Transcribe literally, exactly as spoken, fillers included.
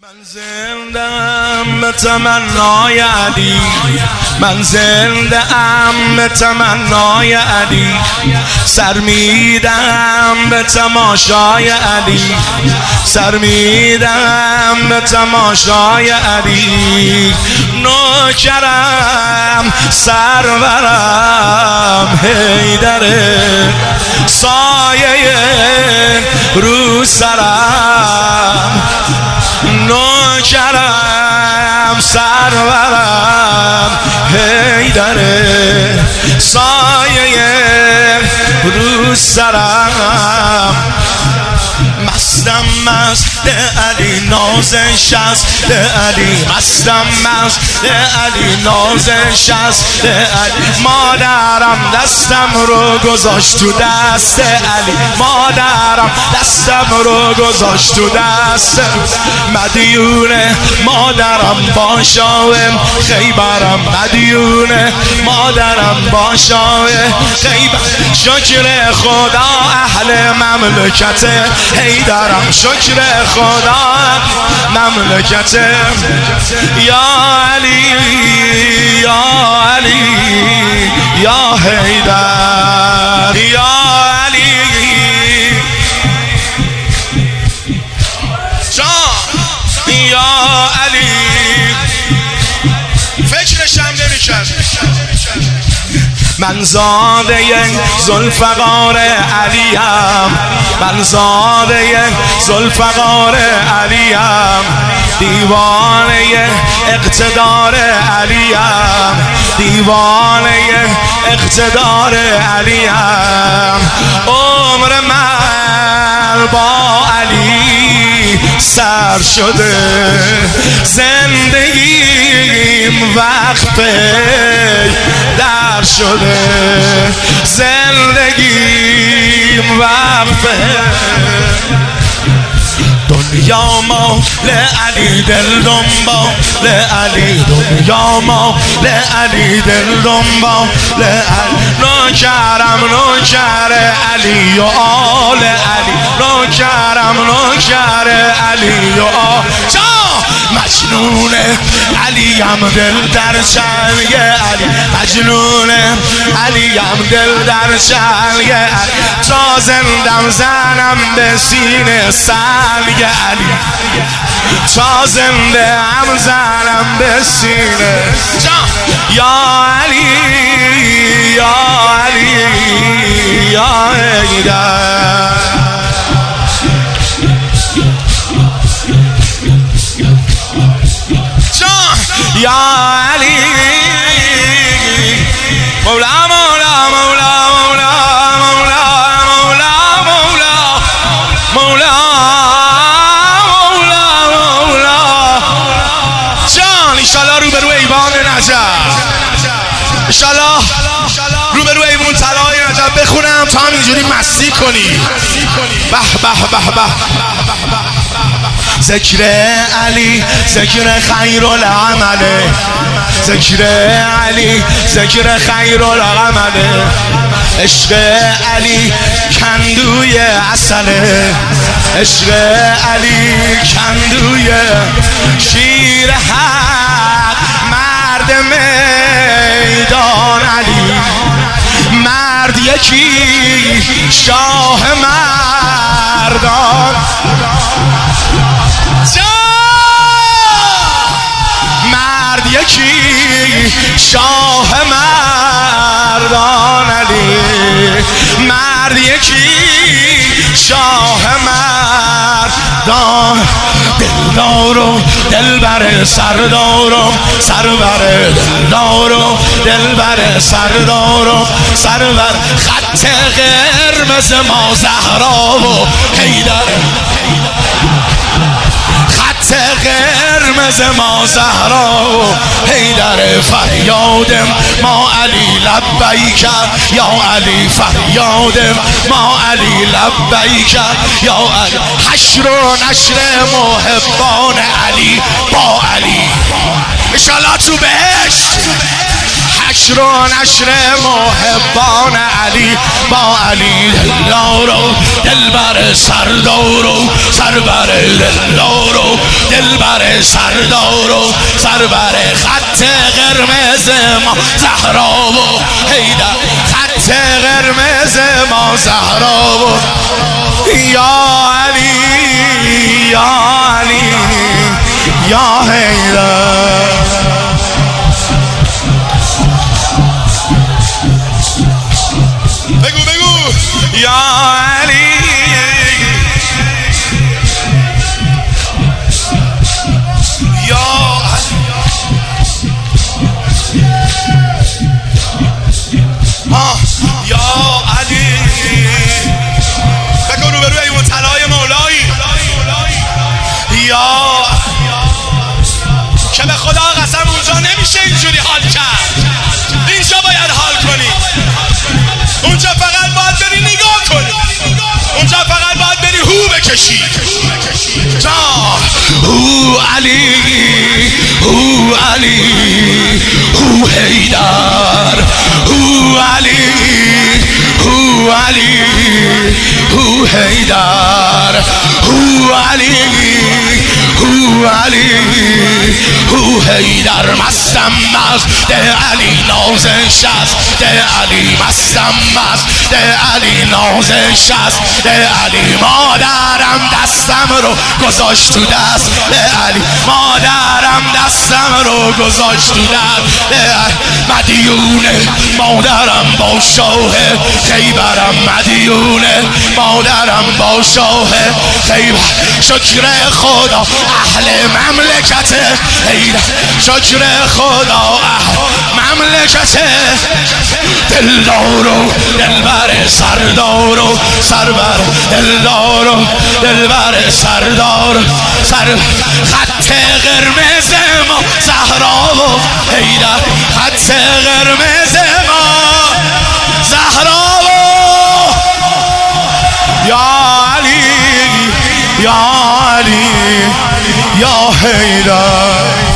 من زنده‌ام به تمنای علی، من زنده‌ام به تمنای علی، سر میدم به تماشای علی، سر میدم به تماشای علی. نوکرم سرورم حیدره، سایه رو سرم. نوکرم سرورم حیدره، سایه رو سرم. مستم مست علی نازش است علی، مستم مست علی نازش است علی. مادرم دستم رو گذاشت تو دست علی، مادرم دستم رو گذاشت تو دست. مدیونه مادرم با شاه خیبرم، مدیونه مادرم با شاه خیبر. شکر خدا اهل مملکت حیدرم، شکر خدا مملکت. یا علی یا علی یا حیدر، یا علی جان، یا علی. فکرشم نمی‌کرد. من زاده ذوالفقار علیم، من زاده ذوالفقار علیم، دیوانه اقتدار علیم، دیوانه اقتدار علیم. عمر من با علی سر شده، زندگیم وقت در شده، زندگیم وقت. دنیا مال علی دل دنبال علی، دنیا مال علی دل دنبال علی. نوکرم نوکر علی و آل علی، نوکرم نوکر علی و آل. مجنون علیم دل در چنگ علی، مجنون علیم دل در چنگ علی. تا زندم زنم به سینه سنگ علی، تا زنده هم زنم به سینه. یا علی یا علی یا حیدر. یا علی مولا مولا مولا مولا مولا مولا مولا مولا مولا مولا جان. انشالله رو به رو ایوان نجف، انشالله رو به رو ایوان طلای نجف بخونم تا همینجوری مستی کنی. به به به به. ذکر علی ذکر خیر العمله، ذکر علی ذکر خیر العمله. عشق علی کندوی عسله، عشق علی کندوی شیر حق. مرد میدان علی، مرد یکی شاه مردان. مرد یکی شاه مردان علی، مرد یکی شاه مردان. دلدارم دلبر سردارم، سرور دلدارم دلبر سردارم، سرور. خط قرمز ما زهرا و حیدر، خط قرمز ما زهرا و حیدر. فریادم ما علی لبیک یا علی، فریادم ما علی لبیک یا علی. حشر و نشر محبان علی با علی، انشالله تو بهشت. حشر نشر و نشر محبان علی با علی دلدارو دلبر سردارو سربر دلدارو دلبر سردارو سربر خط قرمز ما زهرا و حیدر خط قرمز ما زهرا و یا علی یا علی یا حیدر بگو بگو یا علی یا آه یا علی بگو رو بروی اون طلای مولایی یا که به خدا قسم اونجا نمیشه اینجوری حال کرد اینجا باید حال کنی اونجا فقط باید بری نگاه کنی اونجا فقط باید بری هو بکشی جا هو علی هو علی هو حیدر هو علی هو علی هو حیدر هو علی هو علی هو حیدر مستم مست ده علی نازش است ده علی مستم مست ده علی نازش است ده علی مادرم دستم رو گذاشت تو دست ده علی مادرم دستم رو گذاشت تو دست ده علی مدیونه مادرم با شاه خیبرم مدیونه مادرم با شاه خیبر شکر خدا اهل مملکت حیدر شکر خدا اهل مملکت دلدارو دلبر سردارو سربر دلدارو دلبر سردار سر خط قرمز ما زهرا و حیدر خط قرمز ما زهرا و یا علی یا علی یا حیدر